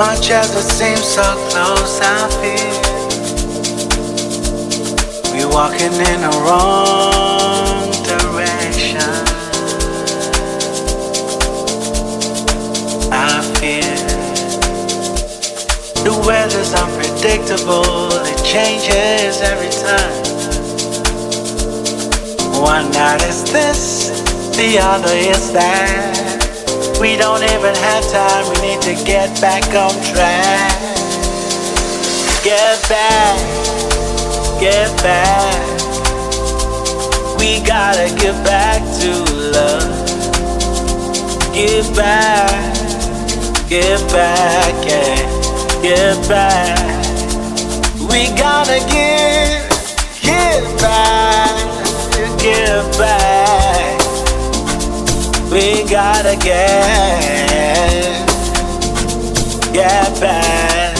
Much as it seems so close, I feel we're walking in the wrong direction. I feel the weather's unpredictable, it changes every time. One night is this, the other is that. We don't even have time, we need to get back on track. Get back, get back. We gotta get back to love. Get back, yeah, get back. We gotta get back, get back. We gotta get back.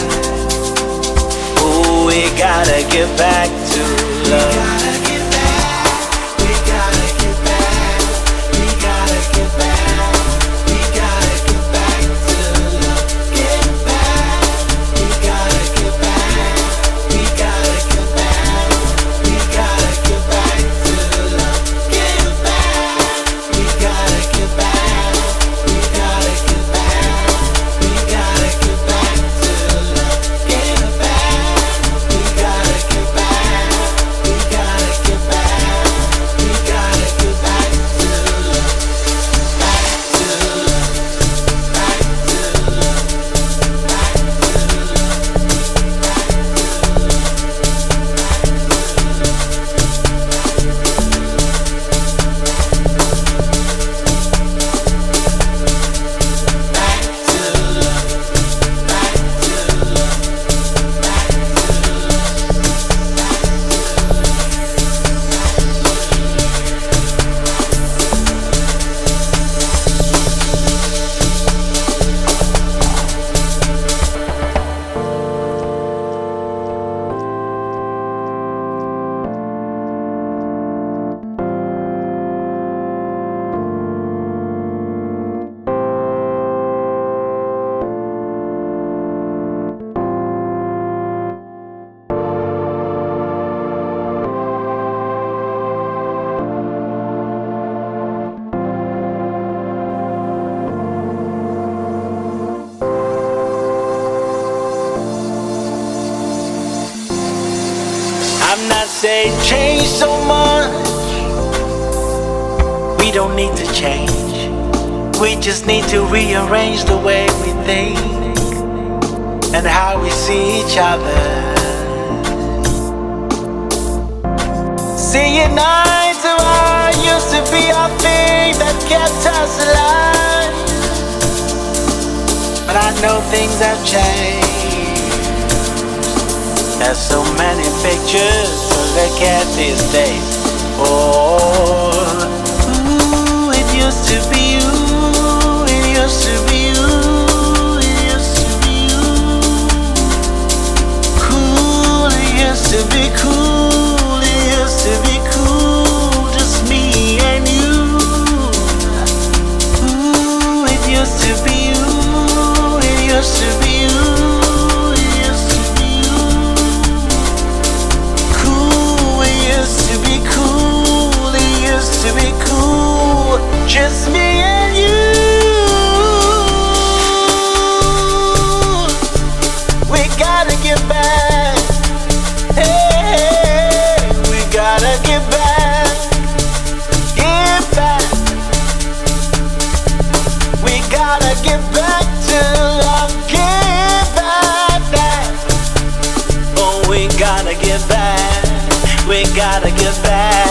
Oh, we gotta get back to love. We gotta get back. We gotta get back. We gotta get back. We gotta get back to love. Get back. We gotta get back. We gotta get back. We gotta get back to love. Get back. We gotta get back. We gotta get back. We gotta get back to love. Get back. We gotta get back. We gotta get back. We gotta get back to love. Back to love. Back to love. Back to I'm not saying change so much. We don't need to change. We just need to rearrange the way we think and how we see each other. Seeing eye to eye used to be a thing that kept us alive, but I know things have changed. There's so many pictures to look at these days. Oh, ooh, it used to be you. It used to be you. It used to be you. Cool, it used to be cool. It used to be cool. Just me and you. Ooh, it used to be you. It used to be you. To be cool, just me and you. We gotta get back. Hey, we gotta get back. Get back. We gotta get back to love. Get back. Oh, we gotta get back. We gotta get back.